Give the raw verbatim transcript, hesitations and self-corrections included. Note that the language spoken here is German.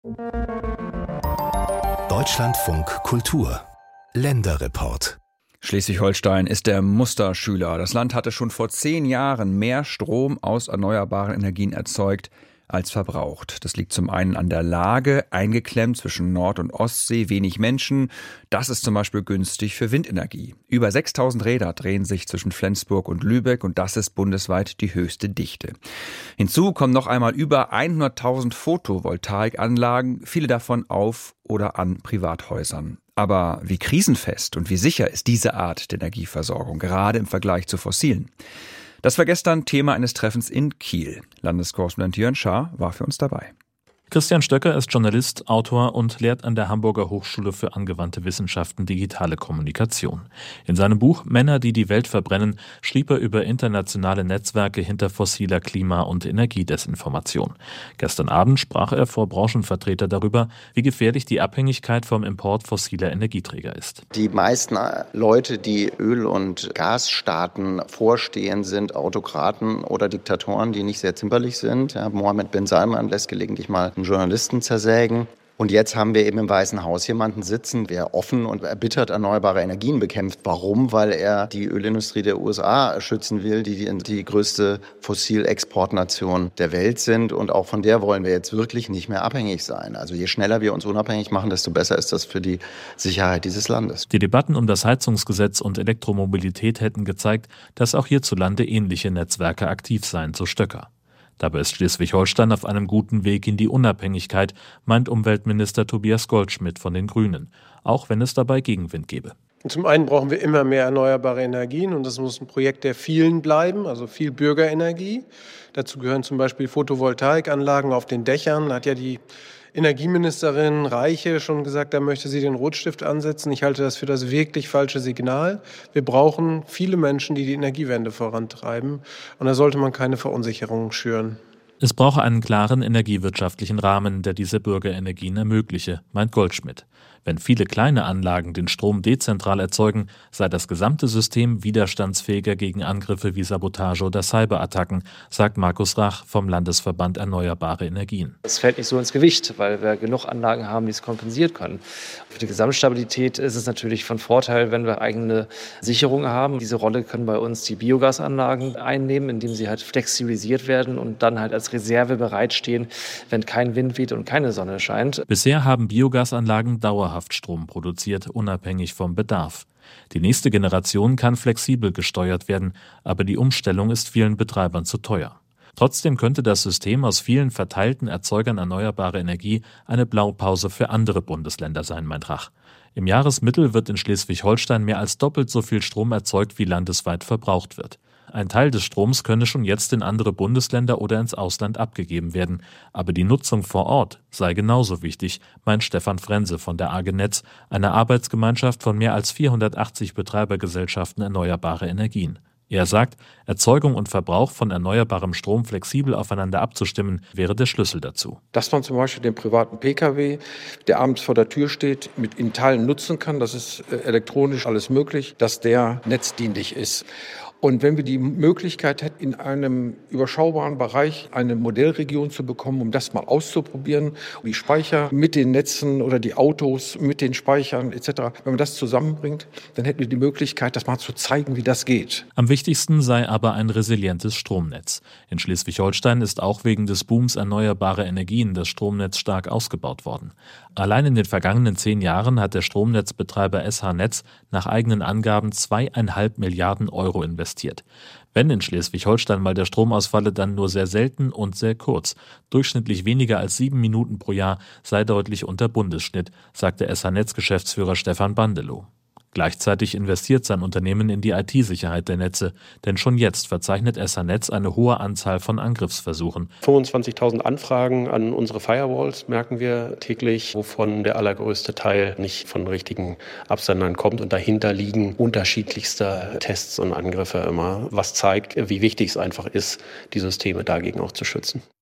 Deutschlandfunk Kultur Länderreport. Schleswig-Holstein ist der Musterschüler. Das Land hatte schon vor zehn Jahren mehr Strom aus erneuerbaren Energien erzeugt als verbraucht. Das liegt zum einen an der Lage, eingeklemmt zwischen Nord- und Ostsee, wenig Menschen. Das ist zum Beispiel günstig für Windenergie. Über sechstausend Räder drehen sich zwischen Flensburg und Lübeck und das ist bundesweit die höchste Dichte. Hinzu kommen noch einmal über hunderttausend Photovoltaikanlagen, viele davon auf oder an Privathäusern. Aber wie krisenfest und wie sicher ist diese Art der Energieversorgung, gerade im Vergleich zu fossilen? Das war gestern Thema eines Treffens in Kiel. Landeskorrespondent Jörn Schaar war für uns dabei. Christian Stöcker ist Journalist, Autor und lehrt an der Hamburger Hochschule für angewandte Wissenschaften digitale Kommunikation. In seinem Buch Männer, die die Welt verbrennen, schrieb er über internationale Netzwerke hinter fossiler Klima- und Energiedesinformation. Gestern Abend sprach er vor Branchenvertreter darüber, wie gefährlich die Abhängigkeit vom Import fossiler Energieträger ist. Die meisten Leute, die Öl- und Gasstaaten vorstehen, sind Autokraten oder Diktatoren, die nicht sehr zimperlich sind. Ja, Mohammed bin Salman lässt gelegentlich mal einen Journalisten zersägen. Und jetzt haben wir eben im Weißen Haus jemanden sitzen, der offen und erbittert erneuerbare Energien bekämpft. Warum? Weil er die Ölindustrie der U S A schützen will, die die, die größte Fossilexportnation der Welt sind. Und auch von der wollen wir jetzt wirklich nicht mehr abhängig sein. Also je schneller wir uns unabhängig machen, desto besser ist das für die Sicherheit dieses Landes. Die Debatten um das Heizungsgesetz und Elektromobilität hätten gezeigt, dass auch hierzulande ähnliche Netzwerke aktiv seien, so Stöcker. Dabei ist Schleswig-Holstein auf einem guten Weg in die Unabhängigkeit, meint Umweltminister Tobias Goldschmidt von den Grünen, auch wenn es dabei Gegenwind gebe. Zum einen brauchen wir immer mehr erneuerbare Energien und das muss ein Projekt der vielen bleiben, also viel Bürgerenergie. Dazu gehören zum Beispiel Photovoltaikanlagen auf den Dächern. Da hat ja die Energieministerin Reiche schon gesagt, da möchte sie den Rotstift ansetzen. Ich halte das für das wirklich falsche Signal. Wir brauchen viele Menschen, die die Energiewende vorantreiben. Und da sollte man keine Verunsicherung schüren. Es brauche einen klaren energiewirtschaftlichen Rahmen, der diese Bürgerenergien ermögliche, meint Goldschmidt. Wenn viele kleine Anlagen den Strom dezentral erzeugen, sei das gesamte System widerstandsfähiger gegen Angriffe wie Sabotage oder Cyberattacken, sagt Markus Rach vom Landesverband Erneuerbare Energien. Es fällt nicht so ins Gewicht, weil wir genug Anlagen haben, die es kompensieren können. Für die Gesamtstabilität ist es natürlich von Vorteil, wenn wir eigene Sicherungen haben. Diese Rolle können bei uns die Biogasanlagen einnehmen, indem sie halt flexibilisiert werden und dann halt als Reserve bereitstehen, wenn kein Wind weht und keine Sonne scheint. Bisher haben Biogasanlagen dauerhaft Strom produziert, unabhängig vom Bedarf. Die nächste Generation kann flexibel gesteuert werden, aber die Umstellung ist vielen Betreibern zu teuer. Trotzdem könnte das System aus vielen verteilten Erzeugern erneuerbarer Energie eine Blaupause für andere Bundesländer sein, meint Rach. Im Jahresmittel wird in Schleswig-Holstein mehr als doppelt so viel Strom erzeugt, wie landesweit verbraucht wird. Ein Teil des Stroms könne schon jetzt in andere Bundesländer oder ins Ausland abgegeben werden. Aber die Nutzung vor Ort sei genauso wichtig, meint Stefan Frense von der A G Netz, einer Arbeitsgemeinschaft von mehr als vierhundertachtzig Betreibergesellschaften erneuerbare Energien. Er sagt, Erzeugung und Verbrauch von erneuerbarem Strom flexibel aufeinander abzustimmen, wäre der Schlüssel dazu. Dass man zum Beispiel den privaten Pkw, der abends vor der Tür steht, mit in Teilen nutzen kann, das ist elektronisch alles möglich, dass der netzdienlich ist. Und wenn wir die Möglichkeit hätten, in einem überschaubaren Bereich eine Modellregion zu bekommen, um das mal auszuprobieren, die Speicher mit den Netzen oder die Autos mit den Speichern et cetera, wenn man das zusammenbringt, dann hätten wir die Möglichkeit, das mal zu zeigen, wie das geht. Am wichtigsten sei aber ein resilientes Stromnetz. In Schleswig-Holstein ist auch wegen des Booms erneuerbarer Energien das Stromnetz stark ausgebaut worden. Allein in den vergangenen zehn Jahren hat der Stromnetzbetreiber S H Netz nach eigenen Angaben zweieinhalb Milliarden Euro investiert. Wenn in Schleswig-Holstein mal der Strom ausfalle, dann nur sehr selten und sehr kurz. Durchschnittlich weniger als sieben Minuten pro Jahr sei deutlich unter Bundesschnitt, sagte S H Netz-Geschäftsführer Stefan Bandelow. Gleichzeitig investiert sein Unternehmen in die I T-Sicherheit der Netze, denn schon jetzt verzeichnet S H Netz eine hohe Anzahl von Angriffsversuchen. fünfundzwanzigtausend Anfragen an unsere Firewalls merken wir täglich, wovon der allergrößte Teil nicht von richtigen Absendern kommt. Und dahinter liegen unterschiedlichste Tests und Angriffe immer, was zeigt, wie wichtig es einfach ist, die Systeme dagegen auch zu schützen.